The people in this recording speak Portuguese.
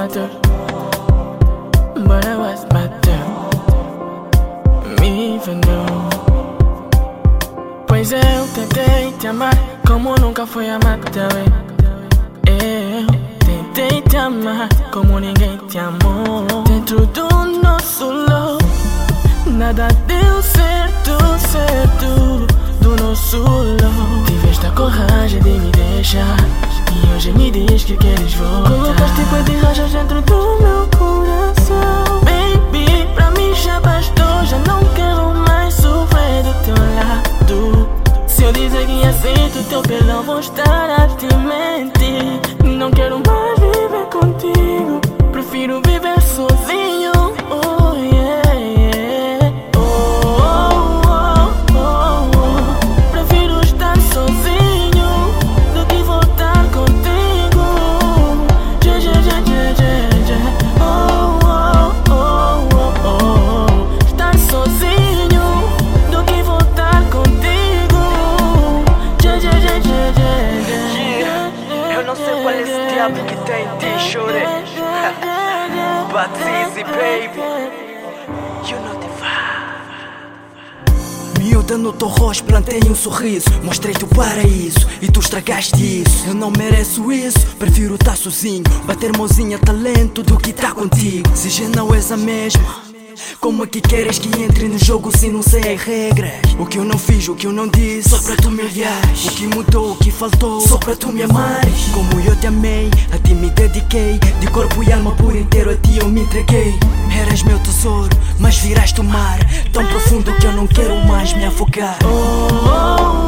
water, but I was better. Me even know. Pois eu tentei te amar como nunca fui amado também. Eu tentei te amar como ninguém te amou. Dentro do nosso love, nada deu certo, certo. Do nosso love, tiveste a coragem de me deixar e hoje me diz que queres voltar. Colocaste tipo de rochas dentro do meu coração. Baby, pra mim já bastou, já não quero mais sofrer do teu lado. Se eu dizer que aceito teu perdão, vou estar a te mentir. Não quero mais viver contigo, prefiro viver sozinho. Oh yeah, yeah. Oh, oh, oh, oh. Prefiro estar sozinho do que voltar contigo. Yeah, yeah, yeah, yeah, yeah, yeah. Oh, oh, oh, oh, oh. Estar sozinho do que voltar contigo. Yeah, yeah, yeah, yeah, yeah, yeah. Eu não sei qual é esse diabo que tem em ti, chore. But easy, baby. You know the vibe. Miúda no teu rosto plantei um sorriso, mostrei-te o paraíso e tu estragaste isso. Eu não mereço isso, prefiro estar sozinho, bater mãozinha talento do que estar contigo. Se já não és a mesma, como é que queres que entre no jogo se não sei as regras? O que eu não fiz, o que eu não disse, só para tu me odiares. O que mudou, o que faltou, só para tu me amares. Como eu te amei, a ti me dediquei, de corpo e alma por inteiro a ti eu me entreguei. Eras meu tesouro, mas viraste o mar tão profundo que eu não quero mais me afogar. Oh, oh,